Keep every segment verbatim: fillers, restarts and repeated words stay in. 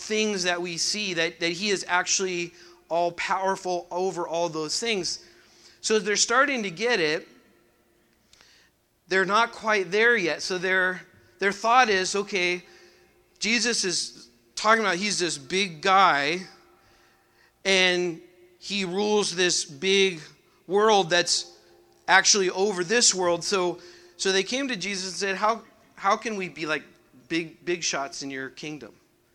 things that we see, that, that he is actually all powerful over all those things. So they're starting to get it. They're not quite there yet. So their their thought is, okay, Jesus is talking about he's this big guy and he rules this big world that's actually over this world. So so they came to Jesus and said, how how can we be like big big shots in your kingdom?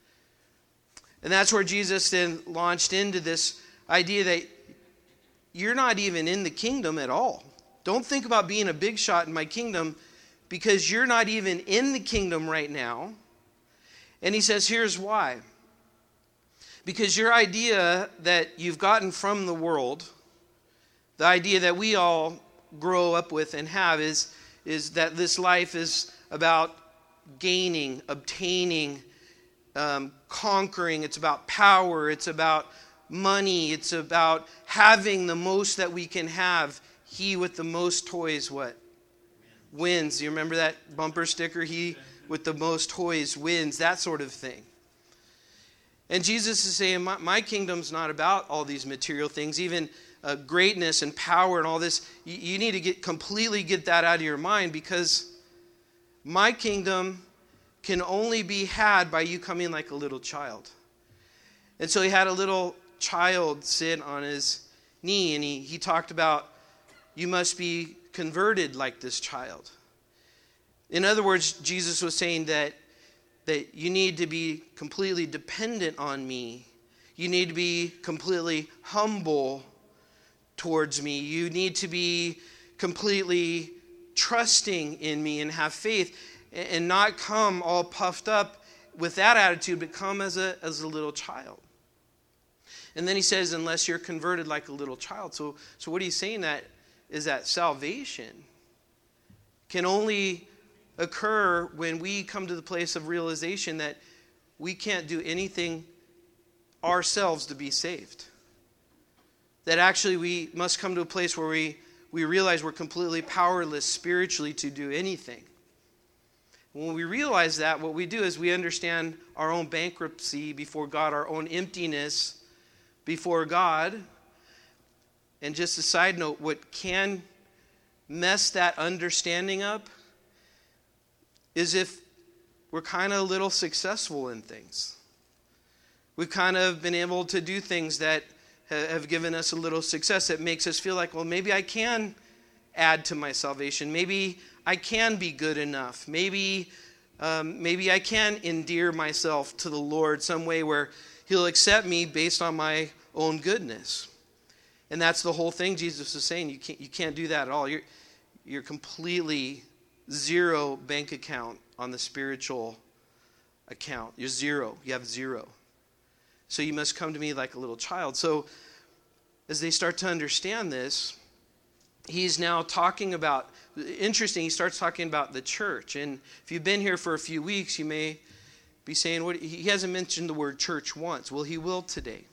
And that's where Jesus then launched into this idea that you're not even in the kingdom at all. Don't think about being a big shot in my kingdom because you're not even in the kingdom right now. And he says, here's why. Because your idea that you've gotten from the world, the idea that we all grow up with and have is, is that this life is about gaining, obtaining, um, conquering. It's about power. It's about money. It's about having the most that we can have. He with the most toys, what? Wins. You remember that bumper sticker? He with the most toys wins. That sort of thing. And Jesus is saying, my, my kingdom's not about all these material things, even uh, greatness and power and all this. You, you need to get completely get that out of your mind, because my kingdom can only be had by you coming like a little child. And so he had a little child sit on his knee, and he, he talked about, you must be converted like this child. In other words, Jesus was saying that that you need to be completely dependent on me. You need to be completely humble towards me. You need to be completely trusting in me and have faith, and not come all puffed up with that attitude, but come as a as a little child. And then he says, unless you're converted like a little child. So, so what he's saying that is that salvation can only occur when we come to the place of realization that we can't do anything ourselves to be saved. That actually we must come to a place where we, we realize we're completely powerless spiritually to do anything. When we realize that, what we do is we understand our own bankruptcy before God, our own emptiness before God. And just a side note, what can mess that understanding up is if we're kind of a little successful in things. We've kind of been able to do things that have given us a little success that makes us feel like, well, maybe I can add to my salvation. Maybe I can be good enough. Maybe, um, maybe I can endear myself to the Lord some way where he'll accept me based on my own goodness. And that's the whole thing Jesus is saying. You can't, you can't do that at all. You're, you're completely zero bank account on the spiritual account. You're zero. You have zero. So you must come to me like a little child. So as they start to understand this, he's now talking about, interesting, he starts talking about the church. And if you've been here for a few weeks, you may be saying, what, he hasn't mentioned the word church once. Well, he will today.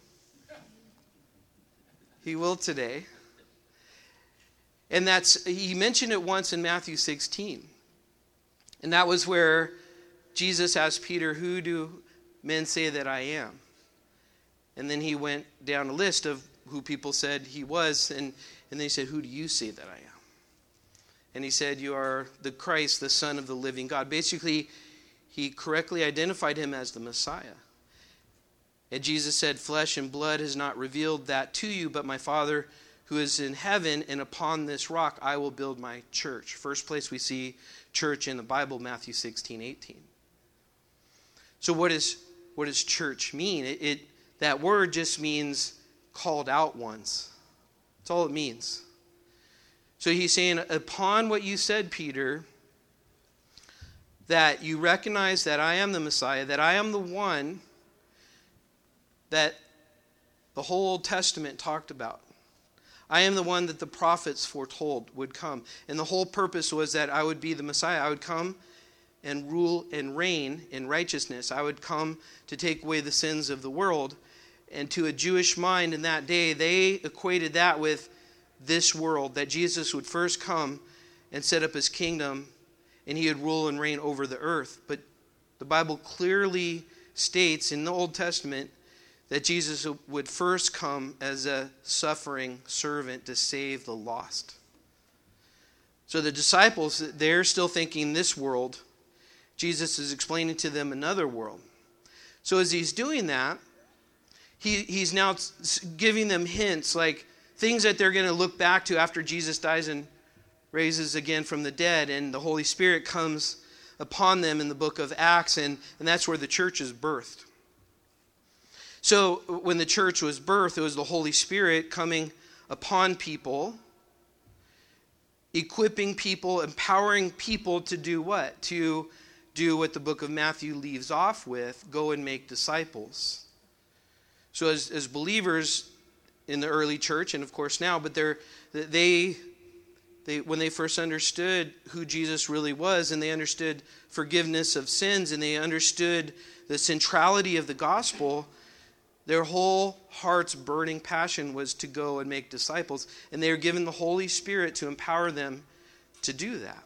He will today. And that's, he mentioned it once in Matthew sixteen. And that was where Jesus asked Peter, who do men say that I am? And then he went down a list of who people said he was. And, and they said, who do you say that I am? And he said, you are the Christ, the Son of the living God. Basically, he correctly identified him as the Messiah. And Jesus said, flesh and blood has not revealed that to you, but my Father who is in heaven, and upon this rock I will build my church. First place we see church in the Bible, Matthew sixteen, eighteen. So what, is, what does church mean? It, it that word just means called out ones. That's all it means. So he's saying, upon what you said, Peter, that you recognize that I am the Messiah, that I am the one that the whole Old Testament talked about. I am the one that the prophets foretold would come. And the whole purpose was that I would be the Messiah. I would come and rule and reign in righteousness. I would come to take away the sins of the world. And to a Jewish mind in that day, they equated that with this world, that Jesus would first come and set up his kingdom, and he would rule and reign over the earth. But the Bible clearly states in the Old Testament that Jesus would first come as a suffering servant to save the lost. So the disciples, they're still thinking this world. Jesus is explaining to them another world. So as he's doing that, he, he's now giving them hints, like things that they're going to look back to after Jesus dies and raises again from the dead, and the Holy Spirit comes upon them in the book of Acts, and, and that's where the church is birthed. So when the church was birthed, it was the Holy Spirit coming upon people, equipping people, empowering people to do what? To do what the book of Matthew leaves off with, go and make disciples. So as, as believers in the early church, and of course now, but they're, they, they, when they first understood who Jesus really was, and they understood forgiveness of sins, and they understood the centrality of the gospel, their whole heart's burning passion was to go and make disciples. And they were given the Holy Spirit to empower them to do that.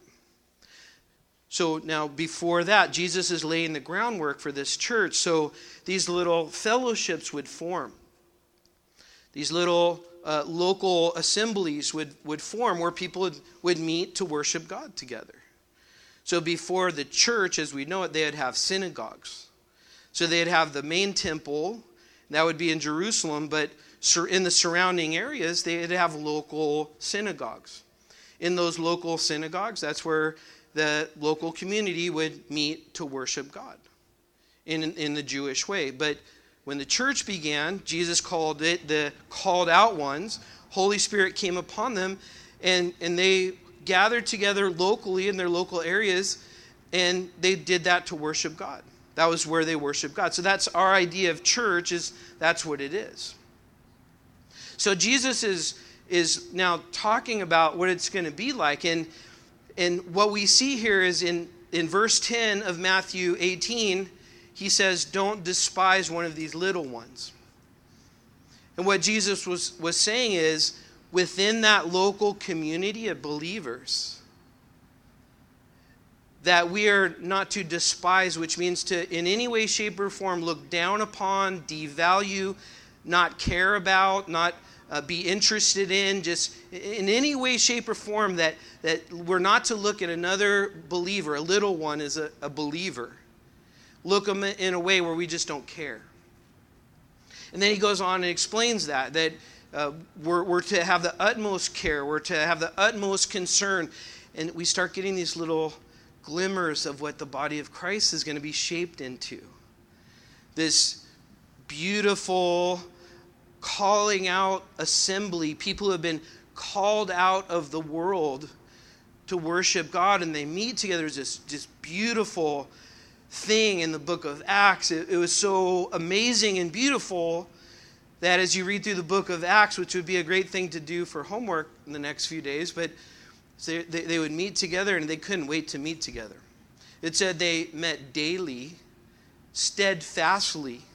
So now before that, Jesus is laying the groundwork for this church. So these little fellowships would form. These little uh, local assemblies would, would form where people would, would meet to worship God together. So before the church, as we know it, they'd have synagogues. So they'd have the main temple. That would be in Jerusalem, but in the surrounding areas, they'd have local synagogues. In those local synagogues, that's where the local community would meet to worship God in, in the Jewish way. But when the church began, Jesus called it the called out ones. Holy Spirit came upon them, and, and they gathered together locally in their local areas, and they did that to worship God. That was where they worship God. So that's our idea of church, is that's what it is. So Jesus is, is now talking about what it's going to be like. And, and what we see here is in, in verse ten of Matthew eighteen, he says, don't despise one of these little ones. And what Jesus was, was saying is, within that local community of believers, that we are not to despise, which means to in any way, shape, or form look down upon, devalue, not care about, not uh, be interested in, just in any way, shape, or form that, that we're not to look at another believer, a little one as a, a believer. Look them in a way where we just don't care. And then he goes on and explains that, that uh, we're, we're to have the utmost care, we're to have the utmost concern, and we start getting these little glimmers of what the body of Christ is going to be shaped into. This beautiful calling out assembly. People who have been called out of the world to worship God, and they meet together as this, this beautiful thing in the book of Acts. It, it was so amazing and beautiful that as you read through the book of Acts, which would be a great thing to do for homework in the next few days, but So they, they, they would meet together, and they couldn't wait to meet together. It said they met daily, steadfastly.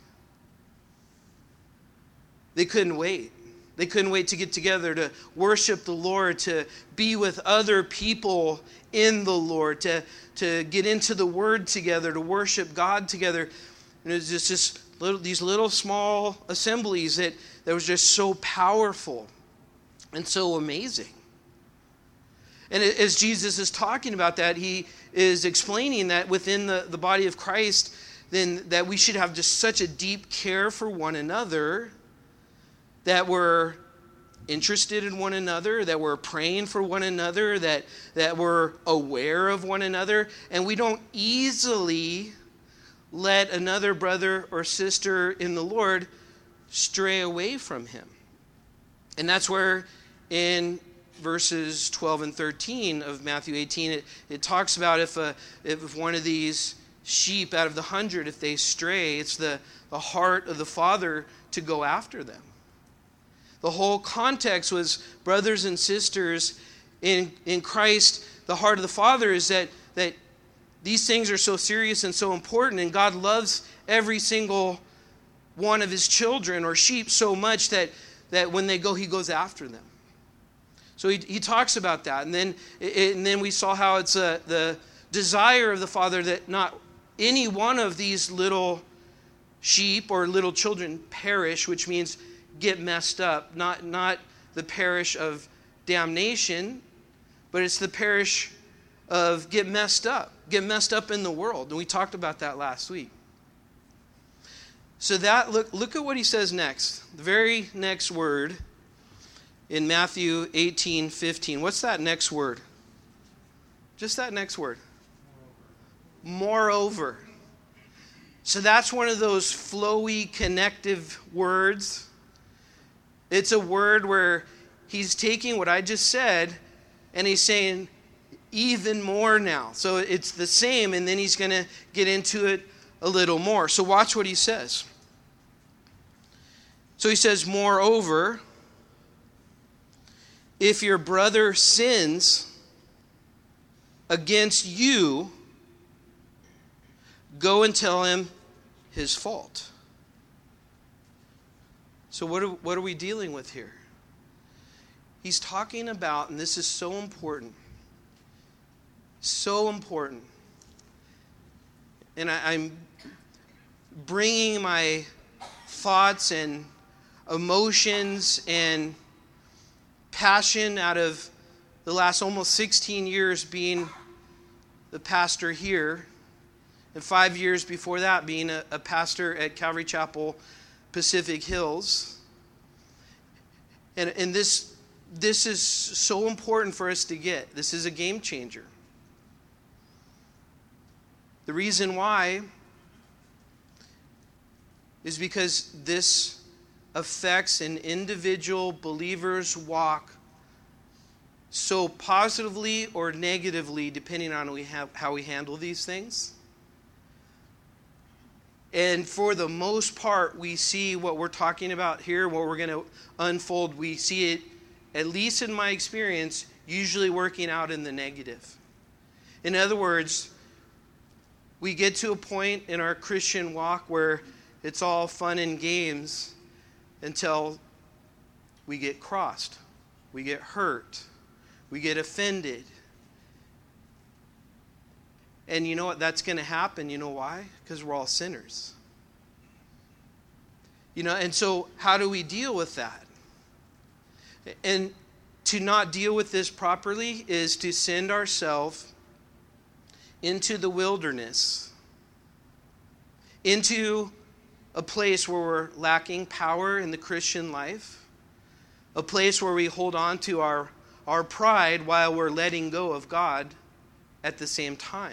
They couldn't wait. They couldn't wait to get together to worship the Lord, to be with other people in the Lord, to, to get into the Word together, to worship God together. And it was just, just little, these little small assemblies that, that was just so powerful and so amazing. And as Jesus is talking about that, he is explaining that within the, the body of Christ, then that we should have just such a deep care for one another, that we're interested in one another, that we're praying for one another, that, that we're aware of one another, and we don't easily let another brother or sister in the Lord stray away from him. And that's where in verses twelve and thirteen of Matthew eighteen, it, it talks about if a, if one of these sheep out of the hundred, if they stray, it's the, the heart of the Father to go after them. The whole context was brothers and sisters in, in Christ. The heart of the Father is that, that these things are so serious and so important, and God loves every single one of his children or sheep so much that, that when they go, he goes after them. So he, he talks about that. And then, it, and then we saw how it's a, the desire of the Father that not any one of these little sheep or little children perish, which means get messed up. Not, not the perish of damnation, but it's the perish of get messed up. Get messed up in the world. And we talked about that last week. So that look look at what he says next. The very next word in Matthew eighteen fifteen. What's that next word? Just that next word. Moreover. So that's one of those flowy, connective words. It's a word where he's taking what I just said and he's saying even more now. So it's the same, and then he's going to get into it a little more. So watch what he says. So he says, moreover, if your brother sins against you, go and tell him his fault. So what are, what are we dealing with here? He's talking about, and this is so important, so important. And I, I'm bringing my thoughts and emotions and passion out of the last almost sixteen years being the pastor here, and five years before that being a, a pastor at Calvary Chapel, Pacific Hills. And, and this, this is so important for us to get. This is a game changer. The reason why is because this affects an individual believer's walk so positively or negatively, depending on we have, how we handle these things. And for the most part, we see what we're talking about here, what we're going to unfold, we see it, at least in my experience, usually working out in the negative. In other words, we get to a point in our Christian walk where it's all fun and games until we get crossed, we get hurt, we get offended. And you know what? That's going to happen. You know why? Because we're all sinners. You know, and so how do we deal with that? And to not deal with this properly is to send ourselves into the wilderness, into a place where we're lacking power in the Christian life, a place where we hold on to our, our pride while we're letting go of God at the same time.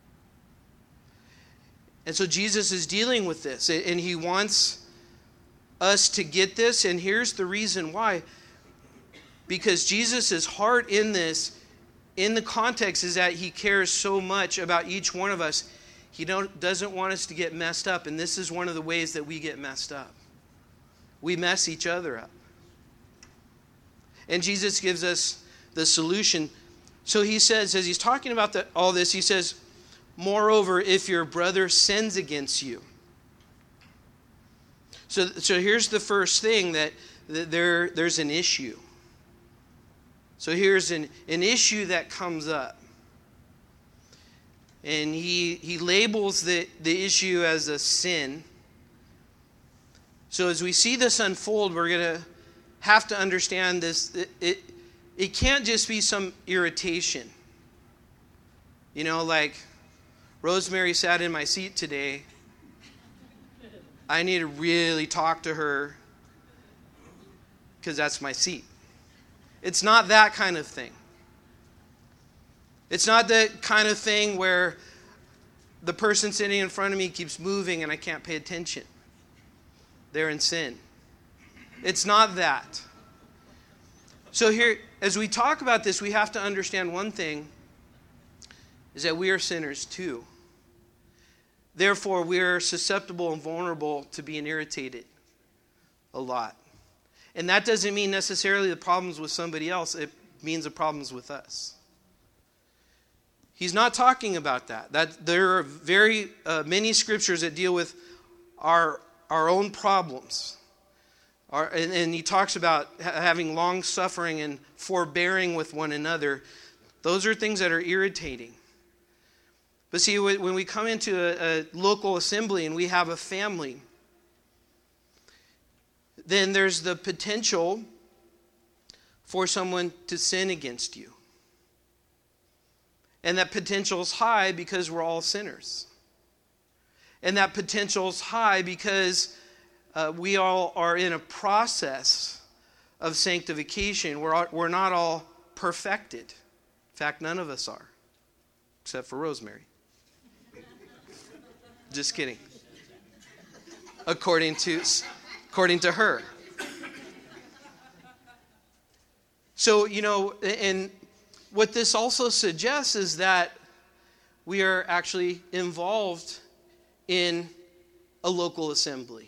And so Jesus is dealing with this, and he wants us to get this, and here's the reason why. Because Jesus' heart in this, in the context, is that he cares so much about each one of us. He don't, doesn't want us to get messed up, and this is one of the ways that we get messed up. We mess each other up. And Jesus gives us the solution. So he says, as he's talking about the, all this, he says, moreover, if your brother sins against you. So, so here's the first thing, that, that there, there's an issue. So here's an, an issue that comes up. And he, he labels the, the issue as a sin. So as we see this unfold, we're going to have to understand this. It, it, it can't just be some irritation. You know, like, Rosemary sat in my seat today. I need to really talk to her because that's my seat. It's not that kind of thing. It's not the kind of thing where the person sitting in front of me keeps moving and I can't pay attention. They're in sin. It's not that. So here, as we talk about this, we have to understand one thing, is that we are sinners too. Therefore, we are susceptible and vulnerable to being irritated a lot. And that doesn't mean necessarily the problems with somebody else. It means the problems with us. He's not talking about that. That there are very uh, many scriptures that deal with our our own problems. Our, and, and he talks about ha- having long suffering and forbearing with one another. Those are things that are irritating. But see, when we come into a, a local assembly and we have a family, then there's the potential for someone to sin against you. And that potential is high because we're all sinners. And that potential is high because uh, we all are in a process of sanctification. We're, all, we're not all perfected. In fact, none of us are, except for Rosemary. Just kidding. According to, according to her. So, you know, and what this also suggests is that we are actually involved in a local assembly.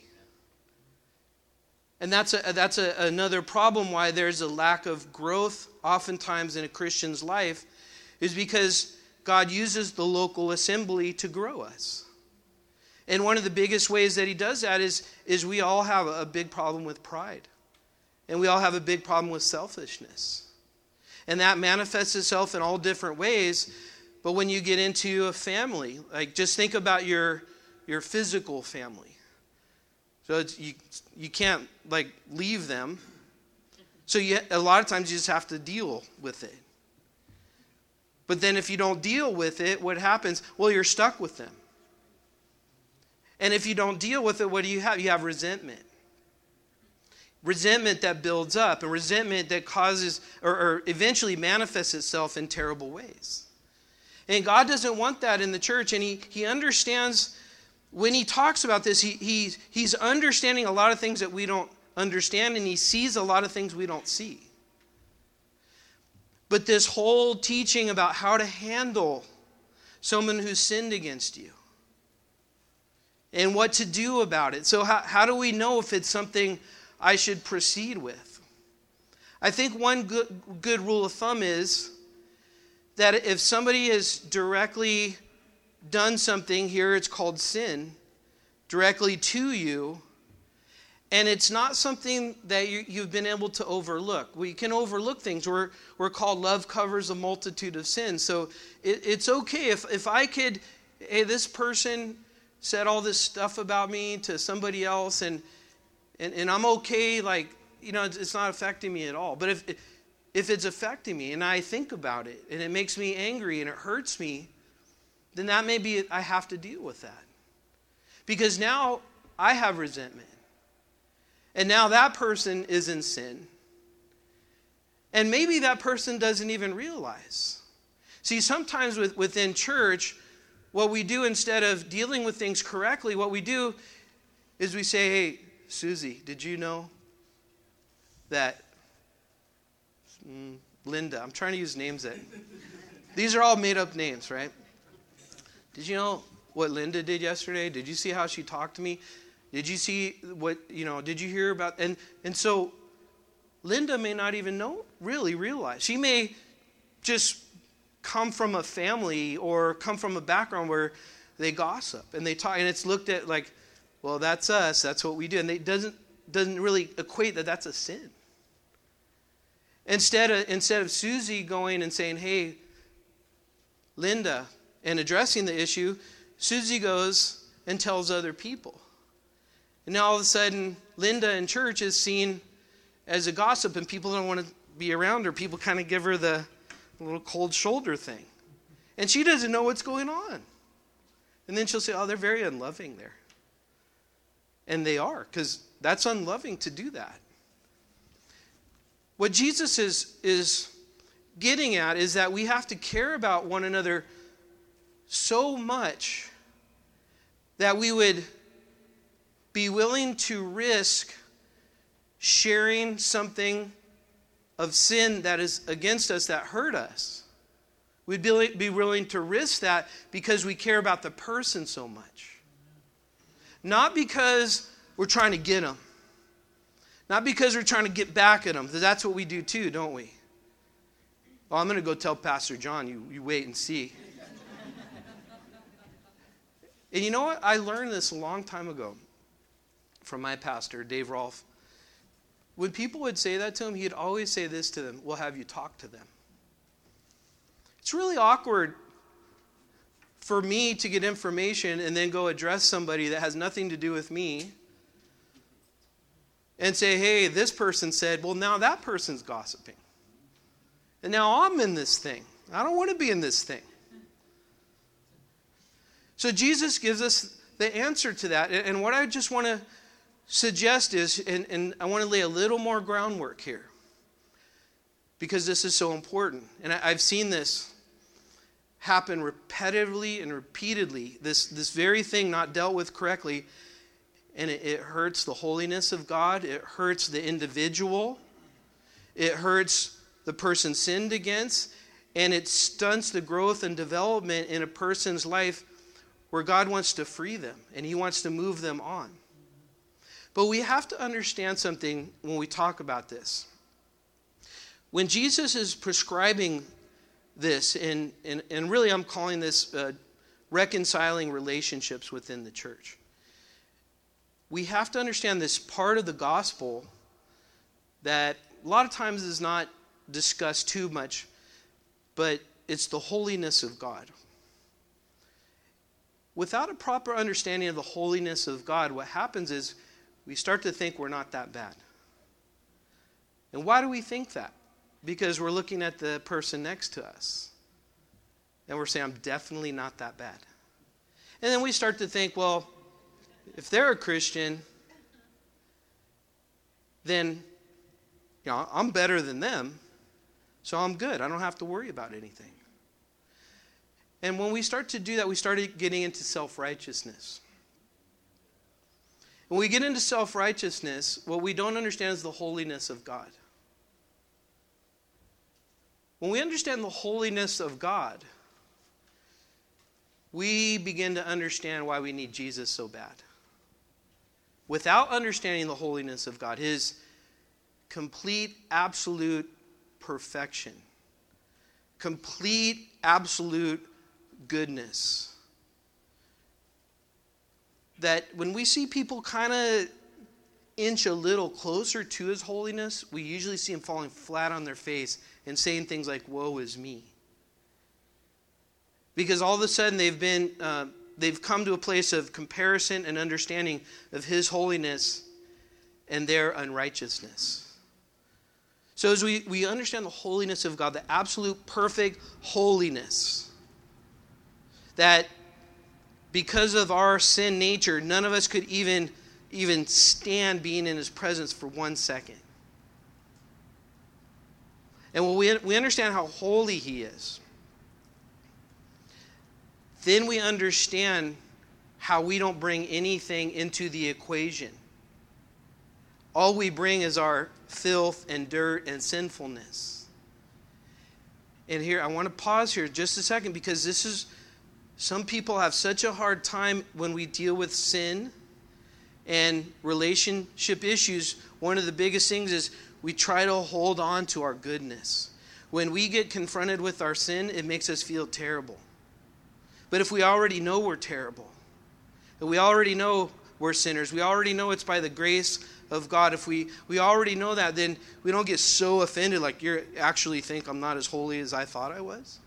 And that's a, that's a, another problem why there's a lack of growth oftentimes in a Christian's life, is because God uses the local assembly to grow us. And one of the biggest ways that he does that is, is we all have a big problem with pride. And we all have a big problem with selfishness. And that manifests itself in all different ways. But when you get into a family, like just think about your, your physical family. So it's, you you can't like leave them. So you, a lot of times you just have to deal with it. But then if you don't deal with it, what happens? Well, you're stuck with them. And if you don't deal with it, what do you have? You have resentment. Resentment that builds up, and resentment that causes or, or eventually manifests itself in terrible ways. And God doesn't want that in the church, and he, he understands when he talks about this, he, he, he's understanding a lot of things that we don't understand, and he sees a lot of things we don't see. But this whole teaching about how to handle someone who's sinned against you and what to do about it. So how, how do we know if it's something I should proceed with? I think one good, good rule of thumb is that if somebody has directly done something, here it's called sin, directly to you, and it's not something that you, you've been able to overlook. We can overlook things. We're, we're called love covers a multitude of sins. So it, it's okay if, if I could, hey, this person said all this stuff about me to somebody else, and and, and I'm okay, like, you know, it's, it's not affecting me at all. But if if it's affecting me and I think about it and it makes me angry and it hurts me, then that may be, I have to deal with that. Because now I have resentment. And now that person is in sin. And maybe that person doesn't even realize. See, sometimes with, within church, what we do instead of dealing with things correctly, what we do is we say, hey, Susie, did you know that mm, Linda, I'm trying to use names that, these are all made up names, right? Did you know what Linda did yesterday? Did you see how she talked to me? Did you see what, you know, did you hear about, and, and so Linda may not even know, really realize. She may just come from a family or come from a background where they gossip and they talk, and it's looked at like, well, that's us, that's what we do. And it doesn't, doesn't really equate that that's a sin. Instead of, instead of Susie going and saying, hey, Linda, and addressing the issue, Susie goes and tells other people. And now all of a sudden, Linda in church is seen as a gossip, and people don't want to be around her. People kind of give her the little cold shoulder thing. And she doesn't know what's going on. And then she'll say, oh, they're very unloving there. And they are, because that's unloving to do that. What Jesus is, is getting at is that we have to care about one another so much that we would be willing to risk sharing something of sin that is against us, that hurt us. We'd be willing to risk that because we care about the person so much. Not because we're trying to get them. Not because we're trying to get back at them. Because that's what we do too, don't we? Well, I'm going to go tell Pastor John, you, you wait and see. And you know what? I learned this a long time ago from my pastor, Dave Rolfe. When people would say that to him, he'd always say this to them, well, have you talked to them? It's really awkward for me to get information and then go address somebody that has nothing to do with me and say, hey, this person said, well, now that person's gossiping. And now I'm in this thing. I don't want to be in this thing. So Jesus gives us the answer to that. And what I just want to suggest is, and, and I want to lay a little more groundwork here, because this is so important. And I, I've seen this happen repetitively and repeatedly, this, this very thing not dealt with correctly, and it, it hurts the holiness of God. It hurts the individual. It hurts the person sinned against, and it stunts the growth and development in a person's life where God wants to free them, and he wants to move them on. But we have to understand something when we talk about this. When Jesus is prescribing this, and, and, and really I'm calling this uh, reconciling relationships within the church, we have to understand this part of the gospel that a lot of times is not discussed too much, but it's the holiness of God. Without a proper understanding of the holiness of God, what happens is we start to think we're not that bad. And why do we think that? Because we're looking at the person next to us. And we're saying, I'm definitely not that bad. And then we start to think, well, if they're a Christian, then you know, I'm better than them, so I'm good. I don't have to worry about anything. And when we start to do that, we start getting into self-righteousness. When we get into self-righteousness, what we don't understand is the holiness of God. When we understand the holiness of God, we begin to understand why we need Jesus so bad. Without understanding the holiness of God, his complete, absolute perfection, complete, absolute goodness, that when we see people kind of inch a little closer to his holiness, we usually see them falling flat on their face and saying things like, woe is me. Because all of a sudden they've been, uh, they've come to a place of comparison and understanding of his holiness and their unrighteousness. So as we, we understand the holiness of God, the absolute perfect holiness, that because of our sin nature, none of us could even, even stand being in his presence for one second. And when we, we understand how holy he is, then we understand how we don't bring anything into the equation. All we bring is our filth and dirt and sinfulness. And here, I want to pause here just a second, because this is, some people have such a hard time when we deal with sin and relationship issues. One of the biggest things is we try to hold on to our goodness. When we get confronted with our sin, it makes us feel terrible. But if we already know we're terrible, and we already know we're sinners, we already know it's by the grace of God, if we, we already know that, then we don't get so offended like you actually think I'm not as holy as I thought I was.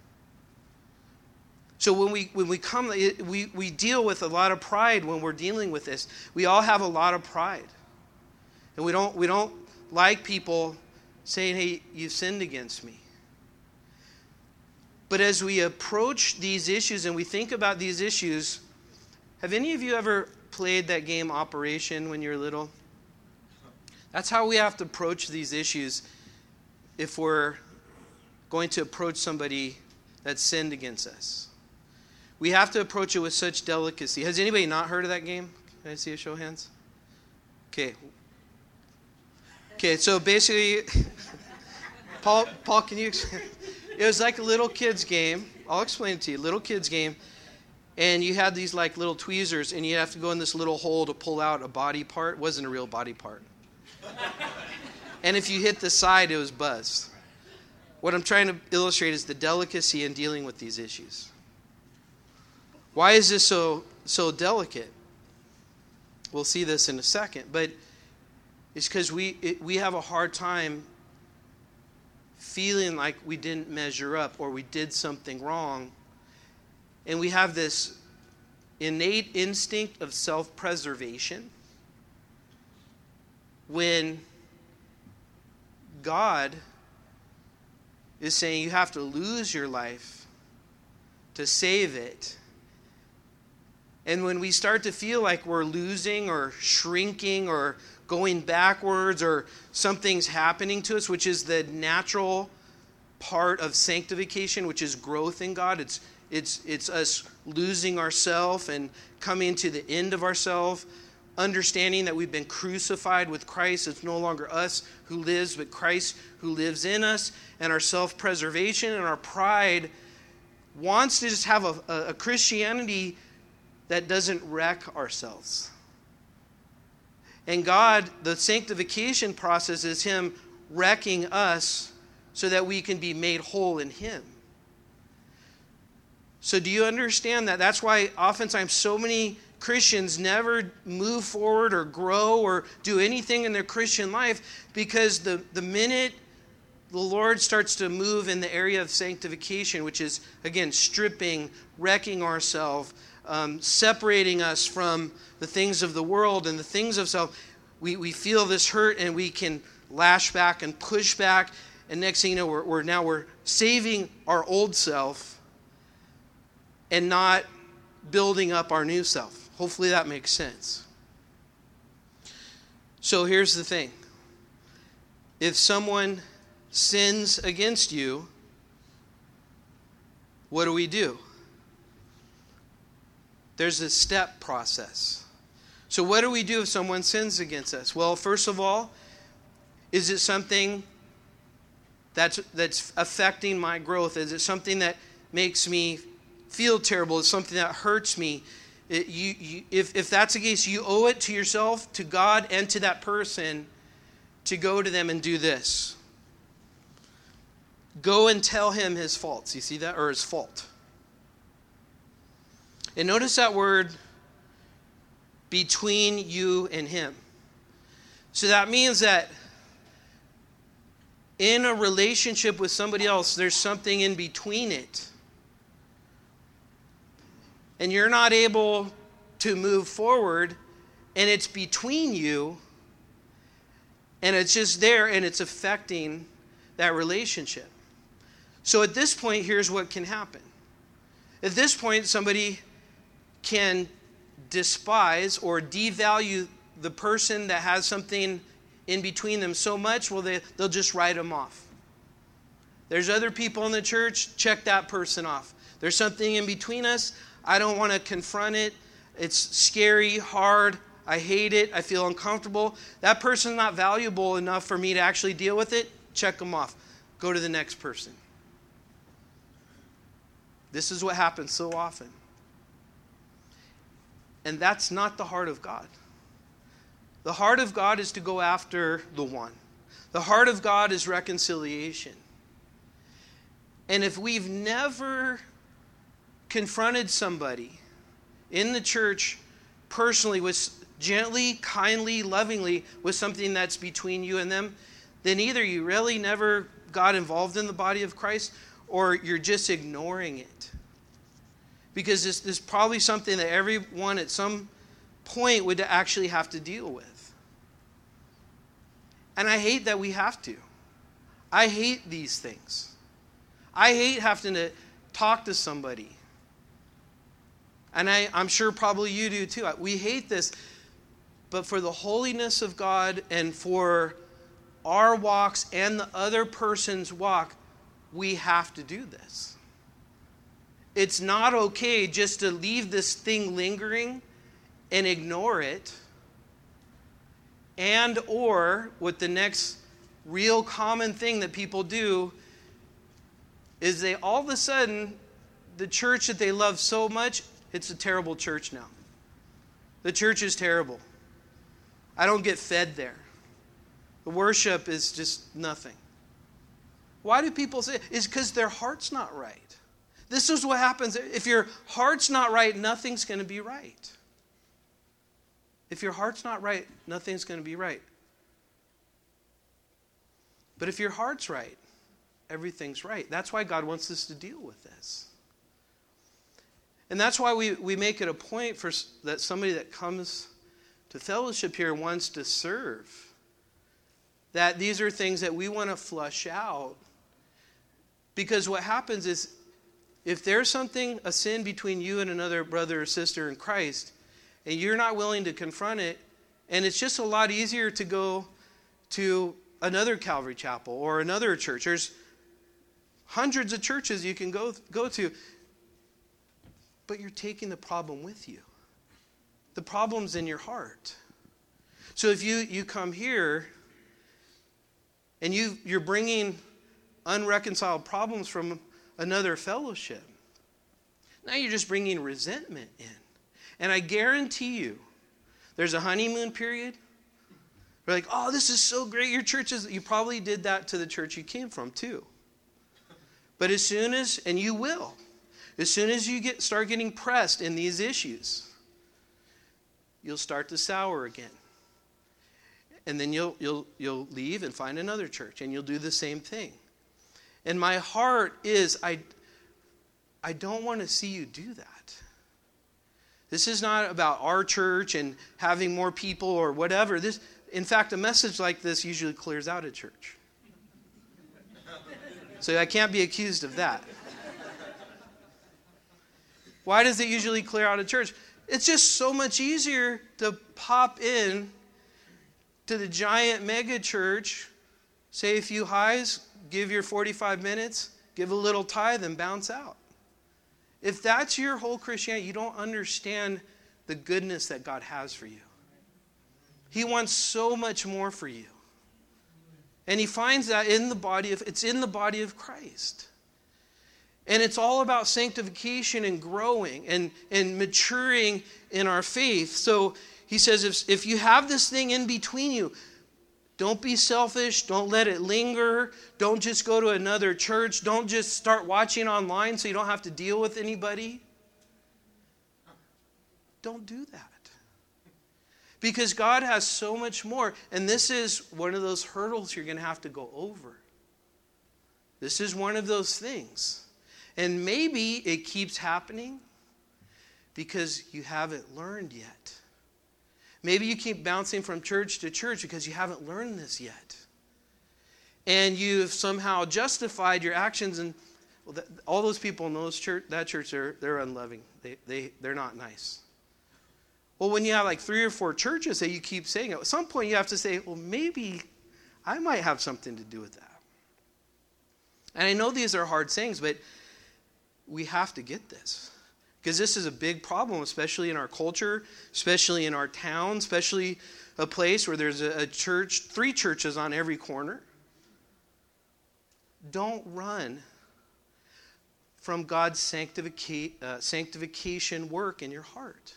So when we when we come, we, we deal with a lot of pride when we're dealing with this. We all have a lot of pride. And we don't we don't like people saying, hey, you've sinned against me. But as we approach these issues and we think about these issues, have any of you ever played that game Operation when you were little? That's how we have to approach these issues if we're going to approach somebody that sinned against us. We have to approach it with such delicacy. Has anybody not heard of that game? Can I see a show of hands? Okay. Okay, so basically, Paul, Paul, can you explain? It was like a little kid's game. I'll explain it to you. Little kid's game. And you had these like little tweezers, and you have to go in this little hole to pull out a body part. It wasn't a real body part. And if you hit the side, it was buzzed. What I'm trying to illustrate is the delicacy in dealing with these issues. Why is this so so delicate? We'll see this in a second. But it's because we it, we have a hard time feeling like we didn't measure up or we did something wrong. And we have this innate instinct of self-preservation. when God is saying you have to lose your life to save it. And when we start to feel like we're losing or shrinking or going backwards or something's happening to us, which is the natural part of sanctification, which is growth in God. It's it's it's us losing ourselves and coming to the end of ourselves, understanding that we've been crucified with Christ. It's no longer us who lives, but Christ who lives in us. And our self-preservation and our pride wants to just have a, a, a Christianity that doesn't wreck ourselves. And God, the sanctification process is Him wrecking us so that we can be made whole in Him. So do you understand that? That's why oftentimes so many Christians never move forward or grow or do anything in their Christian life, because the, the minute the Lord starts to move in the area of sanctification, which is, again, stripping, wrecking ourselves, um, separating us from the things of the world and the things of self, we, we feel this hurt and we can lash back and push back. And next thing you know, we're, we're now we're saving our old self and not building up our new self. Hopefully that makes sense. So here's the thing. If someone sins against you, what do we do? There's a step process. So what do we do if someone sins against us? Well, first of all, is it something that's that's affecting my growth? Is it something that makes me feel terrible? Is it something that hurts me? It, you, you, if, if that's the case, you owe it to yourself, to God, and to that person to go to them and do this. Go and tell him his faults. You see that? Or his fault. And notice that word, between you and him. So that means that in a relationship with somebody else, there's something in between it. And you're not able to move forward, and it's between you, and it's just there, and it's affecting that relationship. So at this point, here's what can happen. At this point, somebody can despise or devalue the person that has something in between them so much, well, they, they'll just write them off. There's other people in the church, check that person off. There's something in between us, I don't want to confront it. It's scary, hard, I hate it, I feel uncomfortable. That person's not valuable enough for me to actually deal with it. Check them off. Go to the next person. This is what happens so often. And that's not the heart of God. The heart of God is to go after the one. The heart of God is reconciliation. And if we've never confronted somebody in the church personally, with gently, kindly, lovingly, with something that's between you and them, then either you really never got involved in the body of Christ, or you're just ignoring it. Because this, this is probably something that everyone at some point would actually have to deal with. And I hate that we have to. I hate these things. I hate having to talk to somebody. And I, I'm sure probably you do too. We hate this. But for the holiness of God and for our walks and the other person's walk, we have to do this. It's not okay just to leave this thing lingering and ignore it. And or what the next real common thing that people do is they all of a sudden, the church that they love so much, it's a terrible church now. The church is terrible. I don't get fed there. The worship is just nothing. Why do people say it? It's because their heart's not right. This is what happens. If your heart's not right, nothing's going to be right. If your heart's not right, nothing's going to be right. But if your heart's right, everything's right. That's why God wants us to deal with this. And that's why we, we make it a point for that somebody that comes to fellowship here wants to serve. that these are things that we want to flush out. Because what happens is, if there's something, a sin between you and another brother or sister in Christ, and you're not willing to confront it, and it's just a lot easier to go to another Calvary Chapel or another church. There's hundreds of churches you can go, go to, but you're taking the problem with you. The problem's in your heart. So if you, you come here and you, you're bringing unreconciled problems from another fellowship, now you're just bringing resentment in. And I guarantee you, there's a honeymoon period. We're like, oh, this is so great. Your church is, you probably did that to the church you came from too. But as soon as, and you will, as soon as you get start getting pressed in these issues, you'll start to sour again. And then you'll you'll you'll leave and find another church, and you'll do the same thing. And my heart is, I, I don't want to see you do that. This is not about our church and having more people or whatever. This, in fact, a message like this usually clears out a church. So I can't be accused of that. Why does it usually clear out a church? It's just so much easier to pop in to the giant mega church, say a few highs, give your forty-five minutes, give a little tithe, and bounce out. If that's your whole Christianity, you don't understand the goodness that God has for you. He wants so much more for you. And he finds that in the body of, it's in the body of Christ. And it's all about sanctification and growing and, and maturing in our faith. So he says, if, if you have this thing in between you, don't be selfish. Don't let it linger. Don't just go to another church. Don't just start watching online so you don't have to deal with anybody. Don't do that. Because God has so much more. And this is one of those hurdles you're going to have to go over. This is one of those things. And maybe it keeps happening because you haven't learned yet. Maybe you keep bouncing from church to church because you haven't learned this yet. And you've somehow justified your actions. And well, that, all those people in those church, that church, they're, they're unloving. They, they, they're not nice. Well, when you have like three or four churches that you keep saying it, at some point you have to say, well, maybe I might have something to do with that. And I know these are hard sayings, but we have to get this. Because this is a big problem, especially in our culture, especially in our town, especially a place where there's a, a church, three churches on every corner. Don't run from God's sanctifica- uh, sanctification work in your heart.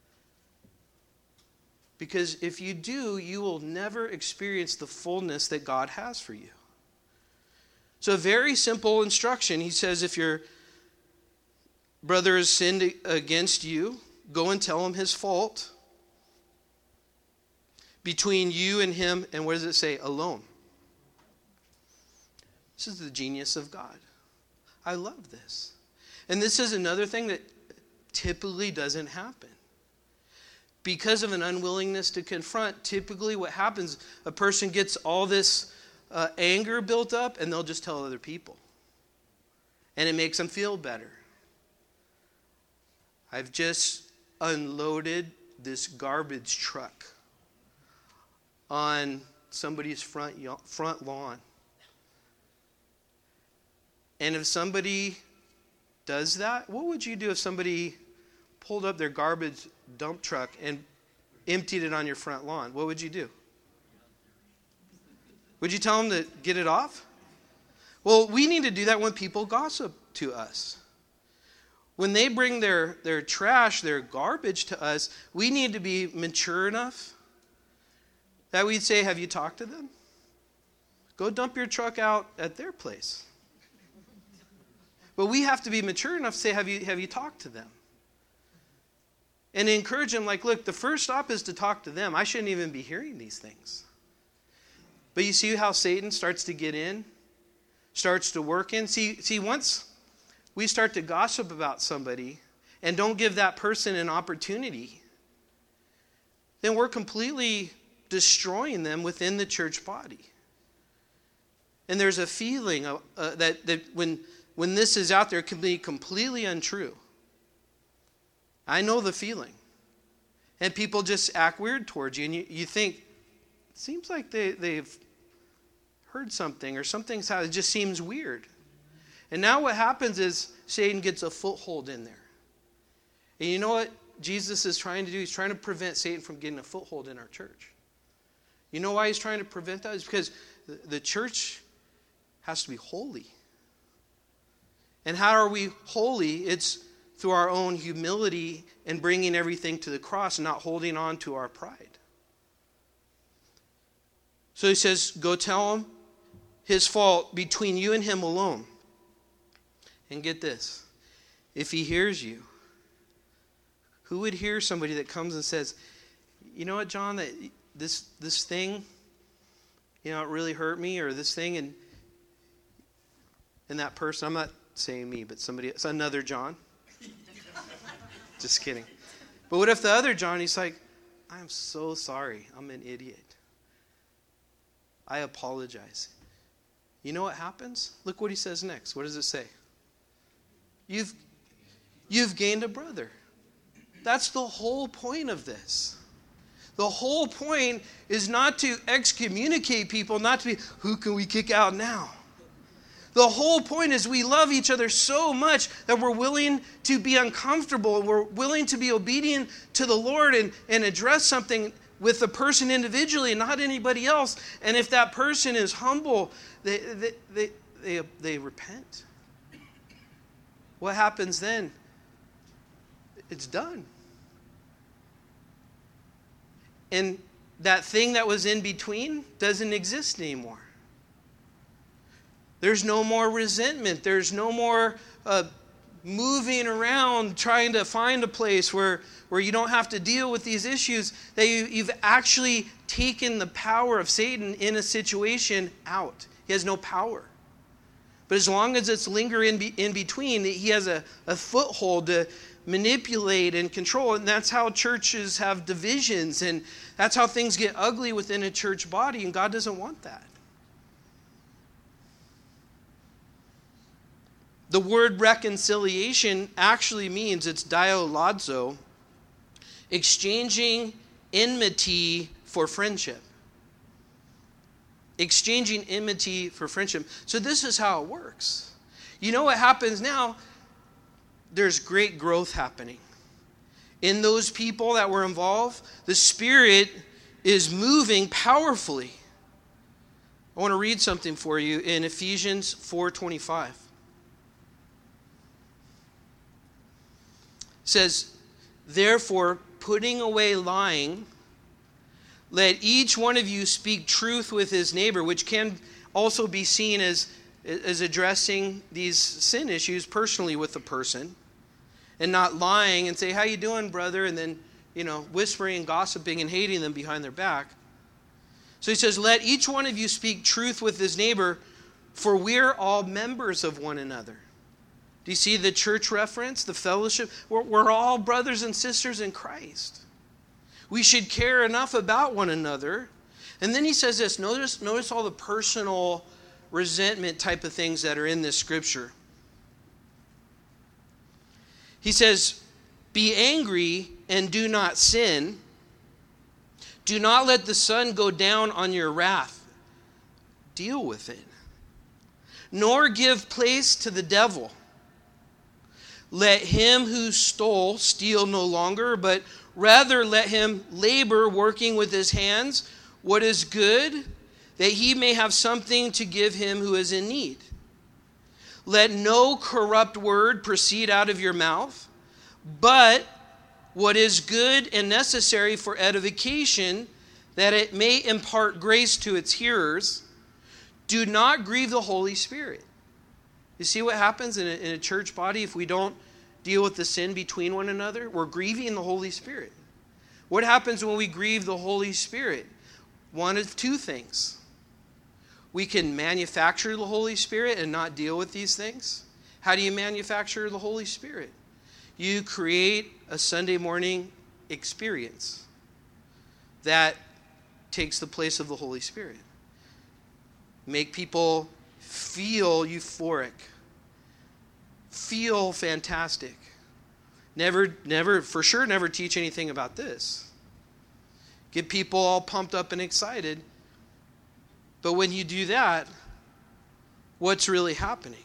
Because if you do, you will never experience the fullness that God has for you. So a very simple instruction. He says, if your brother has sinned against you, go and tell him his fault between you and him, and what does it say? Alone. This is the genius of God. I love this. And this is another thing that typically doesn't happen. Because of an unwillingness to confront, typically what happens, a person gets all this uh, anger built up, and they'll just tell other people. And it makes them feel better. I've just unloaded this garbage truck on somebody's front front lawn. And if somebody does that, what would you do if somebody pulled up their garbage dump truck and emptied it on your front lawn? What would you do? Would you tell them to get it off? Well, we need to do that when people gossip to us. When they bring their, their trash, their garbage to us, we need to be mature enough that we'd say, have you talked to them? Go dump your truck out at their place. But we have to be mature enough to say, have you, have you talked to them? And encourage them, like, look, the first stop is to talk to them. I shouldn't even be hearing these things. But you see how Satan starts to get in? Starts to work in? See, see, once we start to gossip about somebody and don't give that person an opportunity, then we're completely destroying them within the church body. And there's a feeling of, uh, that, that when, when this is out there, it can be completely untrue. I know the feeling. And people just act weird towards you. And you, you think, it seems like they, they've heard something or something's how it just seems weird. And now what happens is Satan gets a foothold in there. And you know what Jesus is trying to do? He's trying to prevent Satan from getting a foothold in our church. You know why he's trying to prevent that? It's because the church has to be holy. And how are we holy? It's through our own humility and bringing everything to the cross and not holding on to our pride. So he says, go tell him his fault between you and him alone. And get this, if he hears you, who would hear somebody that comes and says, you know what, John, that this this thing, you know, it really hurt me, or this thing, and and that person, I'm not saying me, but somebody, it's another John. Just kidding. But what if the other John, he's like, I'm so sorry, I'm an idiot. I apologize. You know what happens? Look what he says next. What does it say? You've, you've gained a brother. That's the whole point of this. The whole point is not to excommunicate people, not to be, who can we kick out now? The whole point is we love each other so much that we're willing to be uncomfortable. We're willing to be obedient to the Lord and, and address something with the person individually and not anybody else. And if that person is humble, they they they, they, they repent. What happens then? It's done. And that thing that was in between doesn't exist anymore. There's no more resentment. There's no more uh, moving around trying to find a place where, where you don't have to deal with these issues. That you, you've actually taken the power of Satan in a situation out. He has no power. But as long as it's lingering in, be, in between, he has a, a foothold to manipulate and control. And that's how churches have divisions. And that's how things get ugly within a church body. And God doesn't want that. The word reconciliation actually means, it's diolazo, exchanging enmity for friendship. Exchanging enmity for friendship. So this is how it works. You know what happens now? There's great growth happening. In those people that were involved, the Spirit is moving powerfully. I want to read something for you in Ephesians four twenty-five. It says, therefore, putting away lying, let each one of you speak truth with his neighbor, which can also be seen as, as addressing these sin issues personally with the person, and not lying and say, how you doing, brother? And then, you know, whispering and gossiping and hating them behind their back. So he says, let each one of you speak truth with his neighbor, for we're all members of one another. Do you see the church reference, the fellowship? We're, we're all brothers and sisters in Christ. We should care enough about one another. And then he says this, notice, notice all the personal resentment type of things that are in this scripture. He says, be angry and do not sin. Do not let the sun go down on your wrath. Deal with it. Nor give place to the devil. Let him who stole steal no longer, but rather let him labor, working with his hands what is good, that he may have something to give him who is in need. Let no corrupt word proceed out of your mouth, but what is good and necessary for edification, that it may impart grace to its hearers. Do not grieve the Holy Spirit. You see what happens in a, in a church body if we don't deal with the sin between one another? We're grieving the Holy Spirit. What happens when we grieve the Holy Spirit? One of two things. We can manufacture the Holy Spirit and not deal with these things. How do you manufacture the Holy Spirit? You create a Sunday morning experience that takes the place of the Holy Spirit. Make people feel euphoric, feel fantastic. Never, never, for sure, never teach anything about this. Get people all pumped up and excited. But when you do that, what's really happening?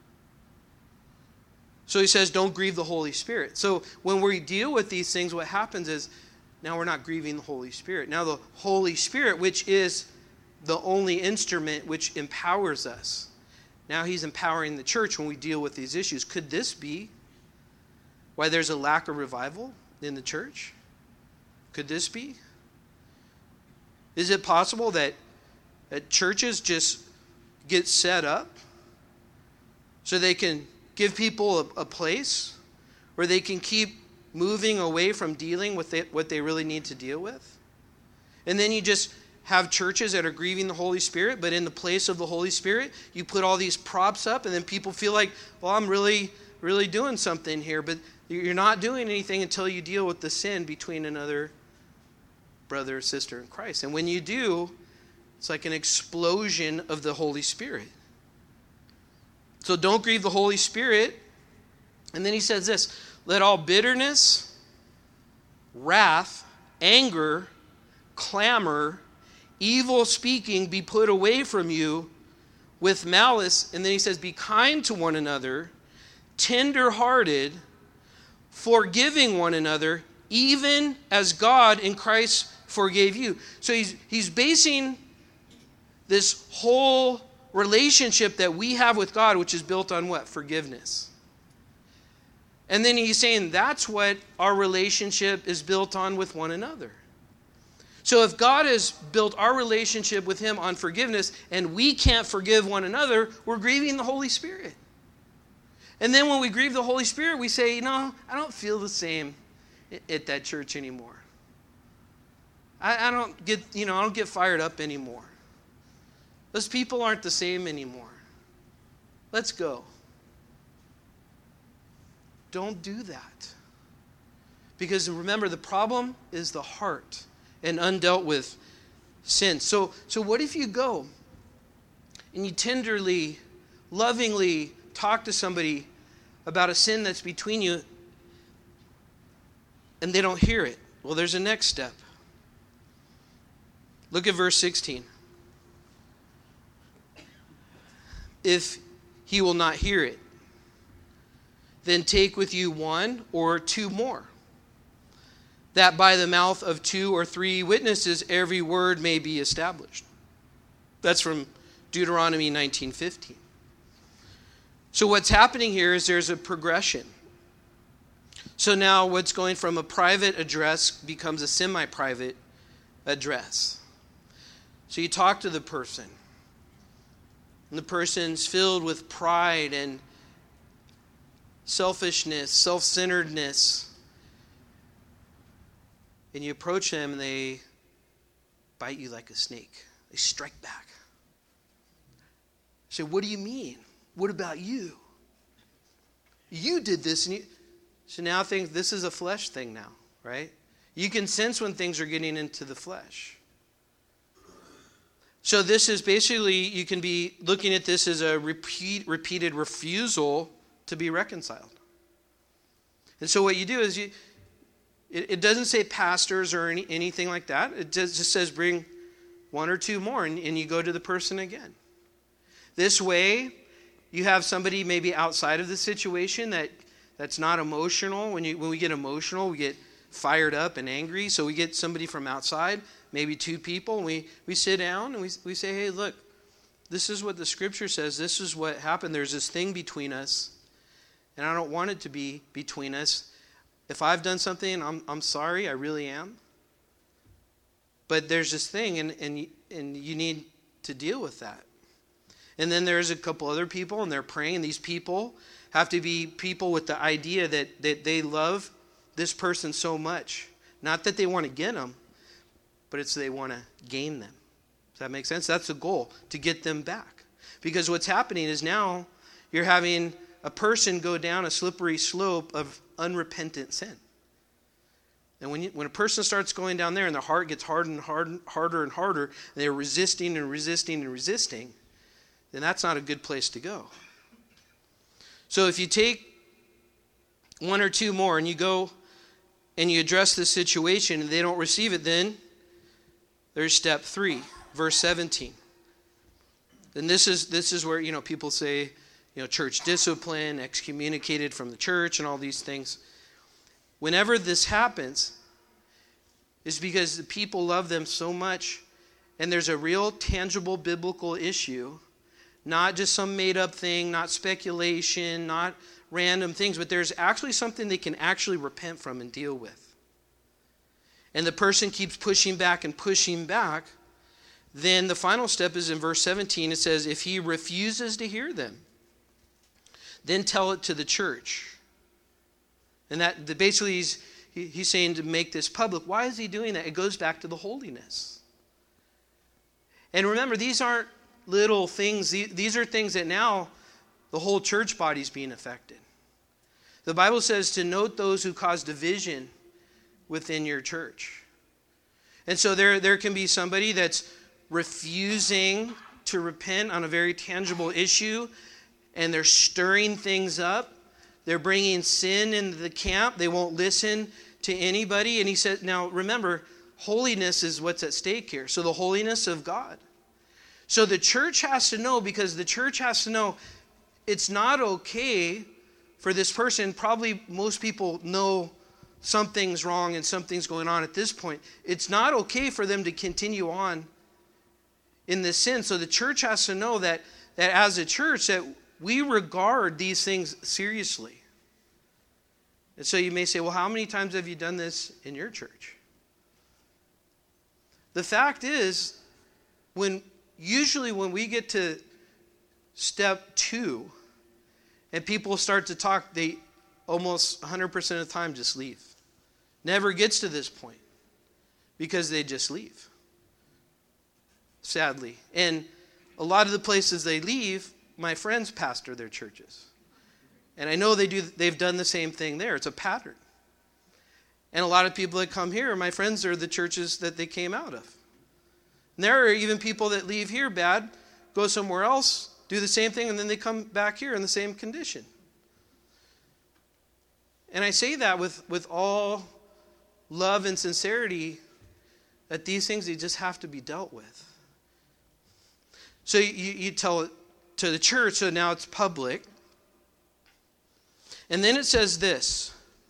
So he says, don't grieve the Holy Spirit. So when we deal with these things, what happens is, now we're not grieving the Holy Spirit. Now the Holy Spirit, which is the only instrument which empowers us. Now he's empowering the church when we deal with these issues. Could this be why there's a lack of revival in the church? Could this be? Is it possible that, that churches just get set up so they can give people a, a place where they can keep moving away from dealing with it, what they really need to deal with? And then you just have churches that are grieving the Holy Spirit, but in the place of the Holy Spirit, you put all these props up, and then people feel like, well, I'm really, really doing something here. But you're not doing anything until you deal with the sin between another brother or sister in Christ. And when you do, it's like an explosion of the Holy Spirit. So don't grieve the Holy Spirit. And then he says this, let all bitterness, wrath, anger, clamor, evil speaking be put away from you with malice. And then he says, be kind to one another, tender-hearted, forgiving one another, even as God in Christ forgave you. So he's, he's basing this whole relationship that we have with God, which is built on what? Forgiveness. And then he's saying that's what our relationship is built on with one another. So if God has built our relationship with him on forgiveness and we can't forgive one another, we're grieving the Holy Spirit. And then when we grieve the Holy Spirit, we say, you know, I don't feel the same at that church anymore. I, I don't get, you know, I don't get fired up anymore. Those people aren't the same anymore. Let's go. Don't do that. Because remember, the problem is the heart and undealt with sin. So, so what if you go and you tenderly, lovingly talk to somebody about a sin that's between you and they don't hear it? Well, there's a next step. Look at verse sixteen. If he will not hear it, then take with you one or two more, that by the mouth of two or three witnesses every word may be established. That's from Deuteronomy nineteen fifteen. So what's happening here is there's a progression. So now what's going from a private address becomes a semi-private address. So you talk to the person, and the person's filled with pride and selfishness, self-centeredness. And you approach them and they bite you like a snake. They strike back. Say, what do you mean? What about you? You did this. And you... So now think this is a flesh thing now, right? You can sense when things are getting into the flesh. So this is basically, you can be looking at this as a repeat, repeated refusal to be reconciled. And so what you do is, you, it, it doesn't say pastors or any, anything like that. It just, just says bring one or two more, and, and you go to the person again. This way, you have somebody maybe outside of the situation that, that's not emotional. When, you, when we get emotional, we get fired up and angry. So we get somebody from outside, maybe two people, and we, we sit down and we, we say, hey, look, this is what the scripture says. This is what happened. There's this thing between us, and I don't want it to be between us. If I've done something, I'm I'm sorry. I really am. But there's this thing, and and and you need to deal with that. And then there's a couple other people, and they're praying. And these people have to be people with the idea that that they love this person so much, not that they want to get them, but it's they want to gain them. Does that make sense? That's the goal, to get them back. Because what's happening is now you're having a person go down a slippery slope of unrepentant sin. And when you, when a person starts going down there and their heart gets harder and harder, harder and harder, and they're resisting and resisting and resisting, then that's not a good place to go. So if you take one or two more and you go and you address the situation and they don't receive it, then there's step three, verse seventeen. And this is this is where, you know, people say, you know, church discipline, excommunicated from the church, and all these things. Whenever this happens, it's because the people love them so much, and there's a real tangible biblical issue, not just some made-up thing, not speculation, not random things, but there's actually something they can actually repent from and deal with. And the person keeps pushing back and pushing back. Then the final step is in verse seventeen. It says, if he refuses to hear them, then tell it to the church. And that the, basically he's, he, he's saying to make this public. Why is he doing that? It goes back to the holiness. And remember, these aren't little things. These are things that now the whole church body is being affected. The Bible says to note those who cause division within your church. And so there, there can be somebody that's refusing to repent on a very tangible issue, and they're stirring things up. They're bringing sin into the camp. They won't listen to anybody. And he said, now remember, holiness is what's at stake here. So the holiness of God. So the church has to know, because the church has to know it's not okay for this person. Probably most people know something's wrong and something's going on at this point. It's not okay for them to continue on in this sin. So the church has to know that, that as a church, that we regard these things seriously. And so you may say, well, how many times have you done this in your church? The fact is, when usually when we get to step two and people start to talk, they almost one hundred percent of the time just leave. Never gets to this point because they just leave. Sadly. And a lot of the places they leave, my friends pastor their churches. And I know they do, they've done the same thing there. It's a pattern. And a lot of people that come here, my friends, are the churches that they came out of. And there are even people that leave here bad, go somewhere else, do the same thing, and then they come back here in the same condition. And I say that with, with all love and sincerity, that these things, they just have to be dealt with. So you, you tell it to the church, so now it's public. And then it says this.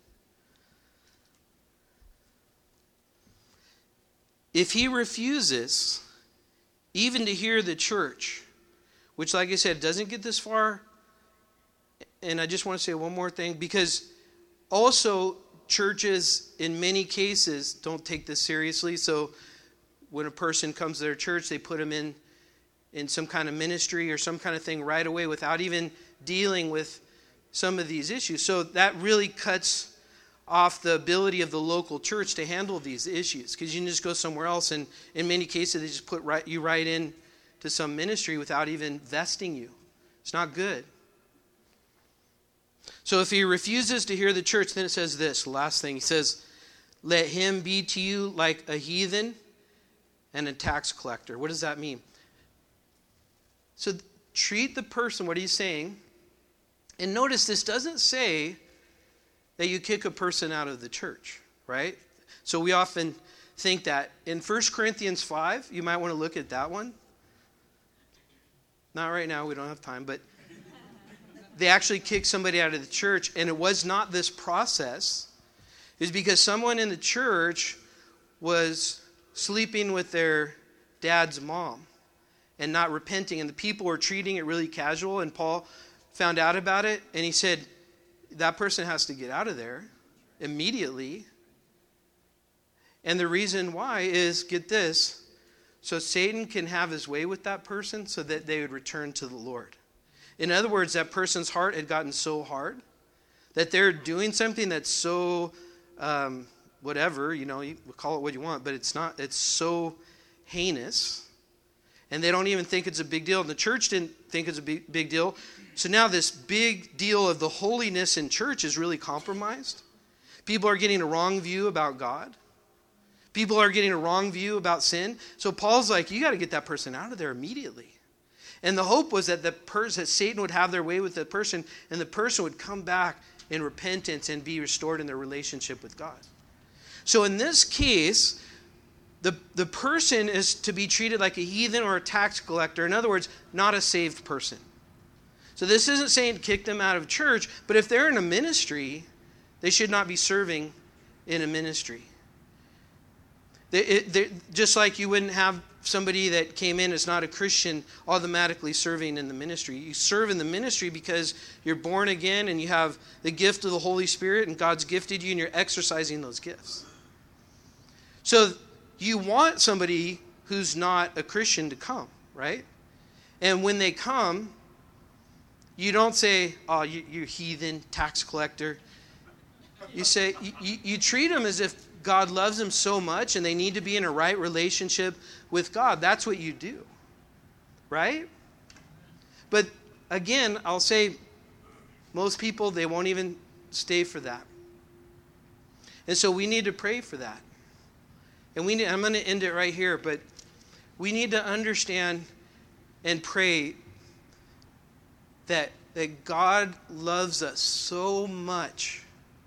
If he refuses even to hear the church, which, like I said, doesn't get this far, and I just want to say one more thing, because also churches in many cases don't take this seriously. So when a person comes to their church, they put them in in some kind of ministry or some kind of thing right away without even dealing with some of these issues. So that really cuts off the ability of the local church to handle these issues, because you can just go somewhere else, and in many cases they just put right, you right in to some ministry without even vesting you. It's not good. So if he refuses to hear the church, then it says this, the last thing. He says, let him be to you like a heathen and a tax collector. What does that mean? So treat the person, what he's saying, and notice this doesn't say that you kick a person out of the church, right? So we often think that. In First Corinthians five, you might want to look at that one. Not right now, we don't have time, but they actually kicked somebody out of the church, and it was not this process. It was because someone in the church was sleeping with their dad's mom and not repenting, and the people were treating it really casual, and Paul found out about it, and he said, that person has to get out of there immediately. And the reason why is, get this, so Satan can have his way with that person so that they would return to the Lord. In other words, that person's heart had gotten so hard that they're doing something that's so, um, whatever, you know, you call it what you want, but it's not, it's so heinous. And they don't even think it's a big deal. And the church didn't think it's a big, big deal. So now this big deal of the holiness in church is really compromised. People are getting a wrong view about God. People are getting a wrong view about sin. So Paul's like, you got to get that person out of there immediately. And the hope was that the person, that Satan would have their way with the person, and the person would come back in repentance and be restored in their relationship with God. So in this case, the, the person is to be treated like a heathen or a tax collector. In other words, not a saved person. So this isn't saying kick them out of church, but if they're in a ministry, they should not be serving in a ministry. They, it, just like you wouldn't have somebody that came in as not a Christian automatically serving in the ministry. You serve in the ministry because you're born again and you have the gift of the Holy Spirit and God's gifted you and you're exercising those gifts. So you want somebody who's not a Christian to come, right? And when they come, you don't say, oh, you, you heathen, tax collector. You say, you, you, you treat them as if God loves them so much and they need to be in a right relationship with God. That's what you do, right? But again, I'll say most people, they won't even stay for that. And so we need to pray for that. And we need, I'm going to end it right here, but we need to understand and pray that, that God loves us so much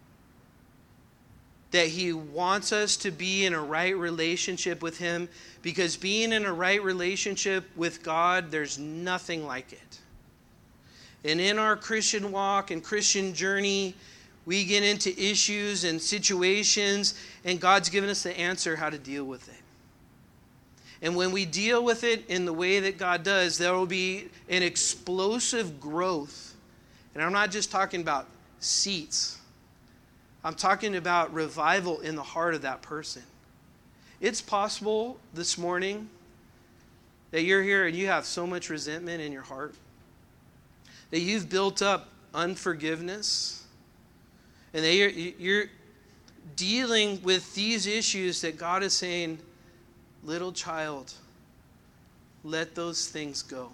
that he wants us to be in a right relationship with him, because being in a right relationship with God, there's nothing like it. And in our Christian walk and Christian journey, we get into issues and situations, and God's given us the answer how to deal with it. And when we deal with it in the way that God does, there will be an explosive growth. And I'm not just talking about seats. I'm talking about revival in the heart of that person. It's possible this morning that you're here and you have so much resentment in your heart, that you've built up unforgiveness, and that you're, you're dealing with these issues that God is saying, little child, let those things go.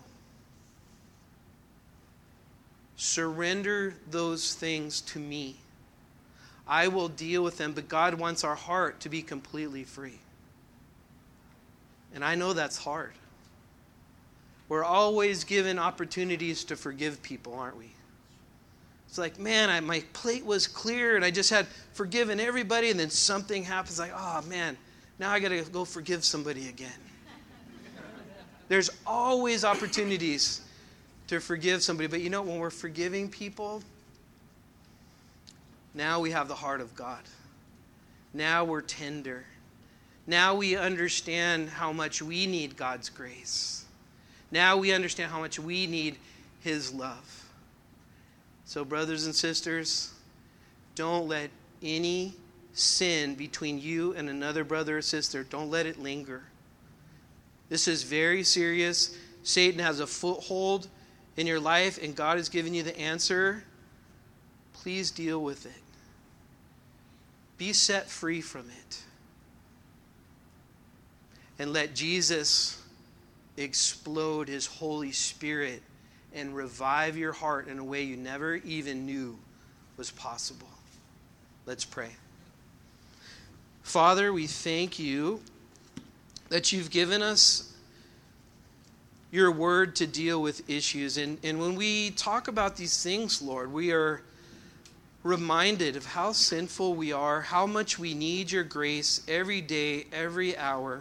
Surrender those things to me. I will deal with them, but God wants our heart to be completely free. And I know that's hard. We're always given opportunities to forgive people, aren't we? It's like, man, I, my plate was clear and I just had forgiven everybody, and then something happens like, oh man, now I got to go forgive somebody again. There's always opportunities to forgive somebody, but you know, when we're forgiving people, now we have the heart of God. Now we're tender. Now we understand how much we need God's grace. Now we understand how much we need his love. So brothers and sisters, don't let any sin between you and another brother or sister, don't let it linger. This is very serious. Satan has a foothold in your life and God has given you the answer. Please deal with it. Be set free from it. And let Jesus explode his Holy Spirit and revive your heart in a way you never even knew was possible. Let's pray. Father, we thank you that you've given us your word to deal with issues. And, and when we talk about these things, Lord, we are reminded of how sinful we are, how much we need your grace every day, every hour.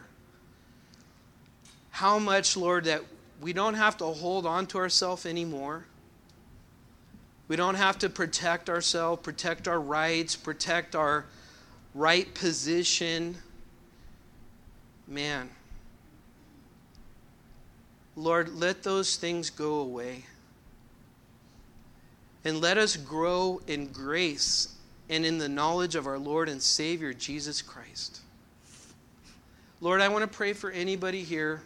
How much, Lord, that we don't have to hold on to ourselves anymore. We don't have to protect ourselves, protect our rights, protect our right position. Man. Lord, let those things go away. And let us grow in grace and in the knowledge of our Lord and Savior, Jesus Christ. Lord, I want to pray for anybody here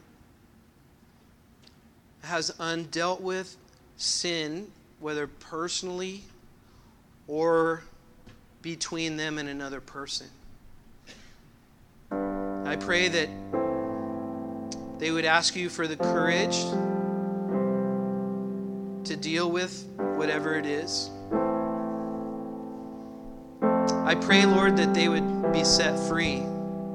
who has undealt with sin, whether personally or between them and another person. I pray that they would ask you for the courage to deal with whatever it is. I pray, Lord, that they would be set free.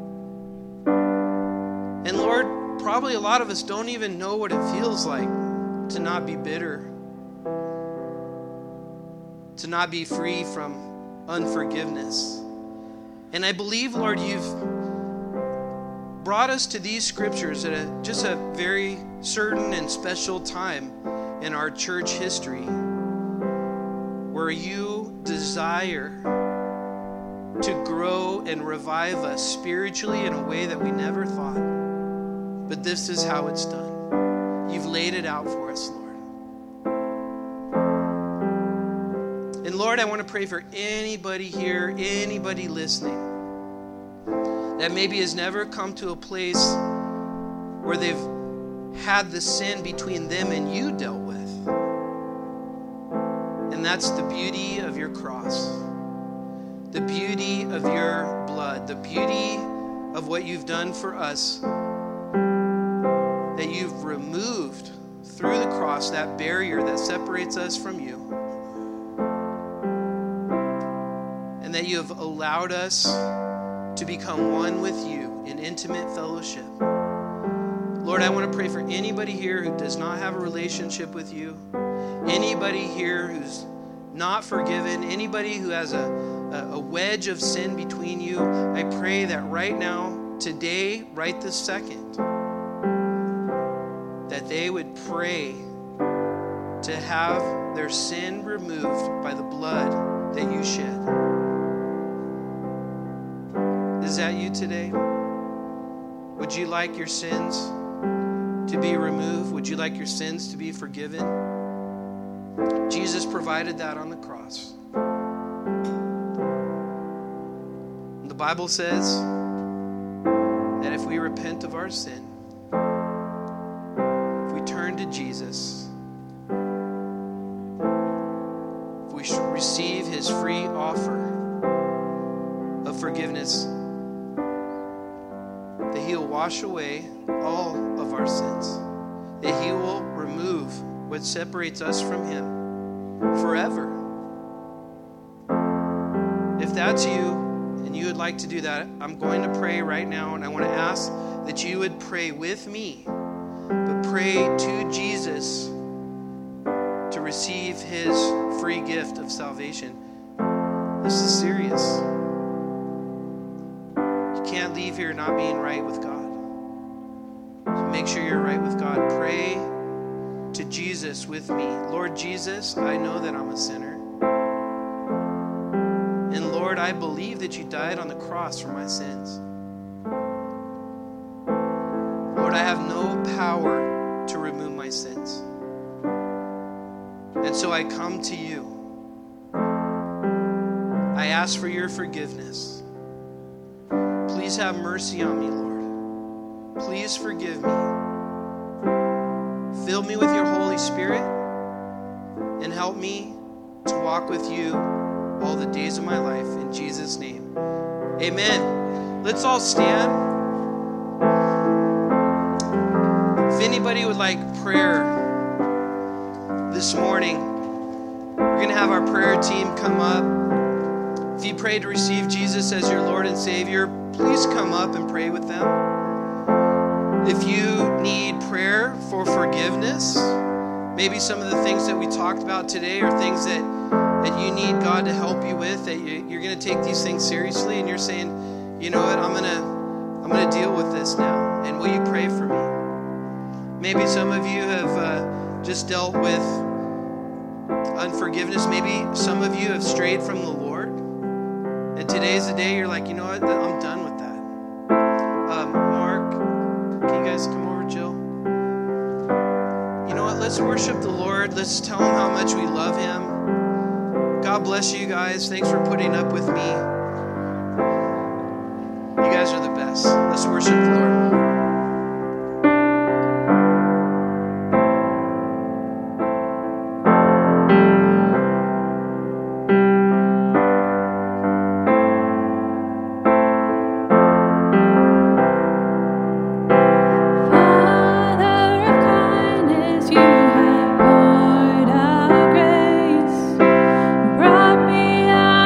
And Lord, probably a lot of us don't even know what it feels like to not be bitter, to not be free from unforgiveness. And I believe, Lord, you've brought us to these scriptures at a, just a very certain and special time in our church history, where you desire to grow and revive us spiritually in a way that we never thought. But this is how it's done. You've laid it out for us, Lord. And Lord, I want to pray for anybody here, anybody listening, that maybe has never come to a place where they've had the sin between them and you dealt with. And that's the beauty of your cross, the beauty of your blood, the beauty of what you've done for us, that you've removed through the cross that barrier that separates us from you, and that you have allowed us to become one with you in intimate fellowship. Lord, I want to pray for anybody here who does not have a relationship with you, anybody here who's not forgiven, anybody who has a, a wedge of sin between you. I pray that right now, today, right this second, that they would pray to have their sin removed by the blood that you shed. Is that you today? Would you like your sins to be removed? Would you like your sins to be forgiven? Jesus provided that on the cross. The Bible says that if we repent of our sin, if we turn to Jesus, if we receive his free offer of forgiveness, that he will wash away all of our sins, that he will remove what separates us from him forever. If that's you and you would like to do that, I'm going to pray right now, and I want to ask that you would pray with me, but pray to Jesus to receive his free gift of salvation. This is serious. You can't leave here not being right with God. So make sure you're right with God. Pray to Jesus with me. Lord Jesus, I know that I'm a sinner. And Lord, I believe that you died on the cross for my sins. Lord, I have no power to remove my sins. And so I come to you. I ask for your forgiveness. Please have mercy on me, Lord. Please forgive me. Fill me with your Holy Spirit and help me to walk with you all the days of my life. In Jesus' name, amen. Let's all stand. If anybody would like prayer this morning, we're going to have our prayer team come up. If you pray to receive Jesus as your Lord and Savior, please come up and pray with them. If you need prayer for forgiveness, maybe some of the things that we talked about today are things that, that you need God to help you with, that you, you're going to take these things seriously, and you're saying, you know what, I'm going to I'm going to deal with this now, and will you pray for me? Maybe some of you have uh, just dealt with unforgiveness. Maybe some of you have strayed from the Lord, and today's the day you're like, you know what, I'm done with that. Um, Mark, can you guys come over, Jill? You know what? Let's worship the Lord. Let's tell him how much we love him. God bless you guys. Thanks for putting up with me. You guys are the best. Let's worship the Lord.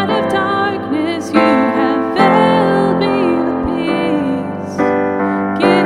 Give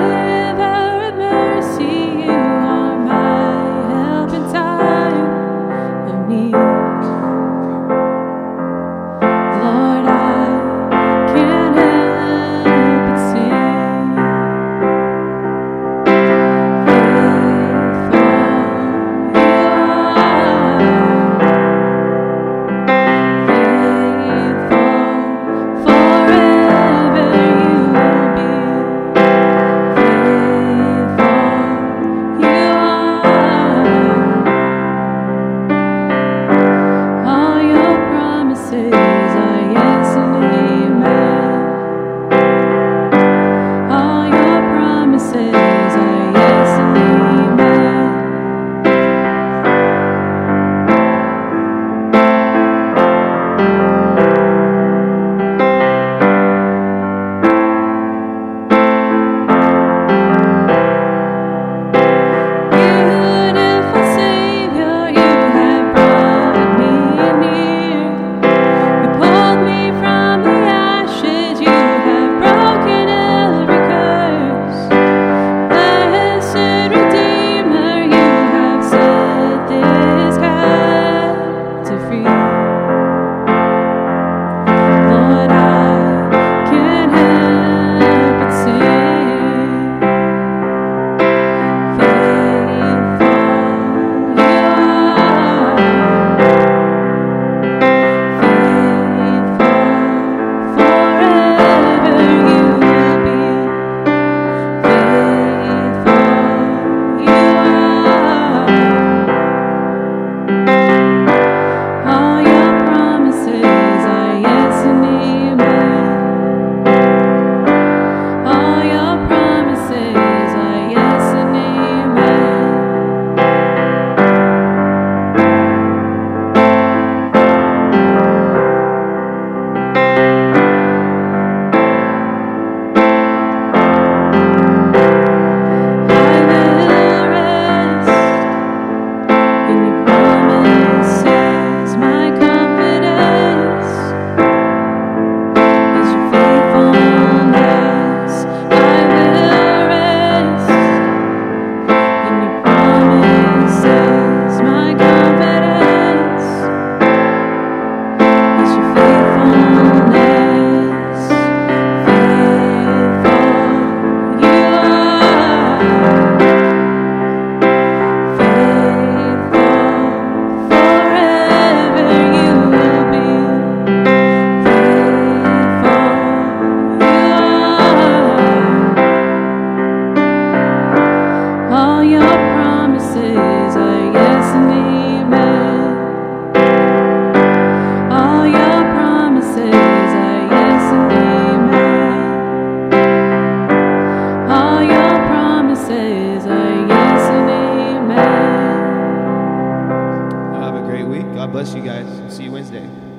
bless you guys. See you Wednesday.